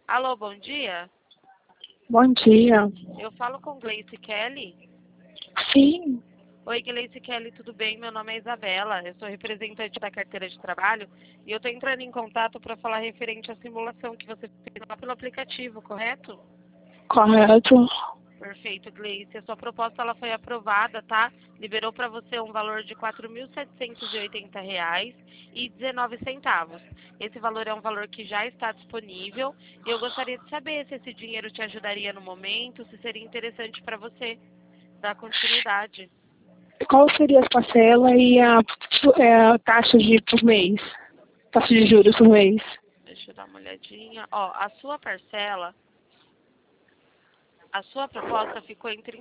Alô, bom dia. Bom dia. Eu falo com Gleice Kelly. Sim, Oi, Gleice Kelly, tudo bem? Meu nome é Isabela. Eu sou representante da carteira de trabalho e eu estou entrando em contato para falar referente à simulação que você fez lá pelo aplicativo, correto? correto. Perfeito, Gleice. A sua proposta ela foi aprovada, tá? Liberou para você um valor de R$ 4.780,19. Esse valor é um valor que já está disponível e eu gostaria de saber se esse dinheiro te ajudaria no momento, se seria interessante para você dar continuidade. Qual seria a parcela e a taxa de por mês? Taxa de juros por mês? Deixa eu dar uma olhadinha. Ó, a sua proposta ficou em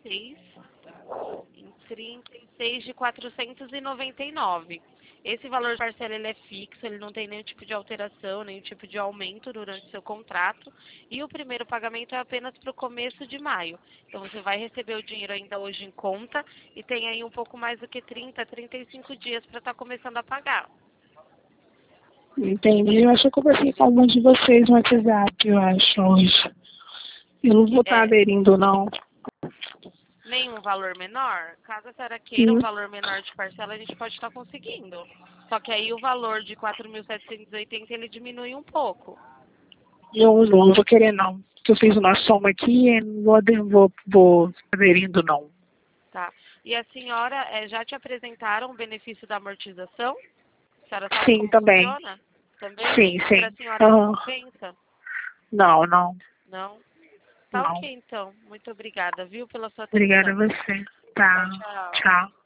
36 de 499. Esse valor de parcela ele é fixo, ele não tem nenhum tipo de alteração, nenhum tipo de aumento durante o seu contrato. E o primeiro pagamento é apenas para o começo de maio. Então você vai receber o dinheiro ainda hoje em conta e tem aí um pouco mais do que 35 dias para estar começando a pagar. Entendi. Eu acho que eu conversei com algum de vocês no WhatsApp, eu acho, hoje. Eu não vou estar É, aderindo, não. nenhum valor menor? Caso a senhora queira um Hum, valor menor de parcela, a gente pode estar conseguindo. Só que aí o valor de 4.780 ele diminui um pouco, Eu não vou querer, não. Porque eu fiz uma soma aqui e não vou aderindo, não. tá? E a senhora já te apresentaram o benefício da amortização? A senhora sabe Sim, como também. funciona? Também? Sim, Para a sim. senhora não Aham. compensa? Não, não, Não? Tá não. ok, então. Muito obrigada, viu, pela sua Obrigada a atenção. você. Tchau, Tá. tchau. Tchau.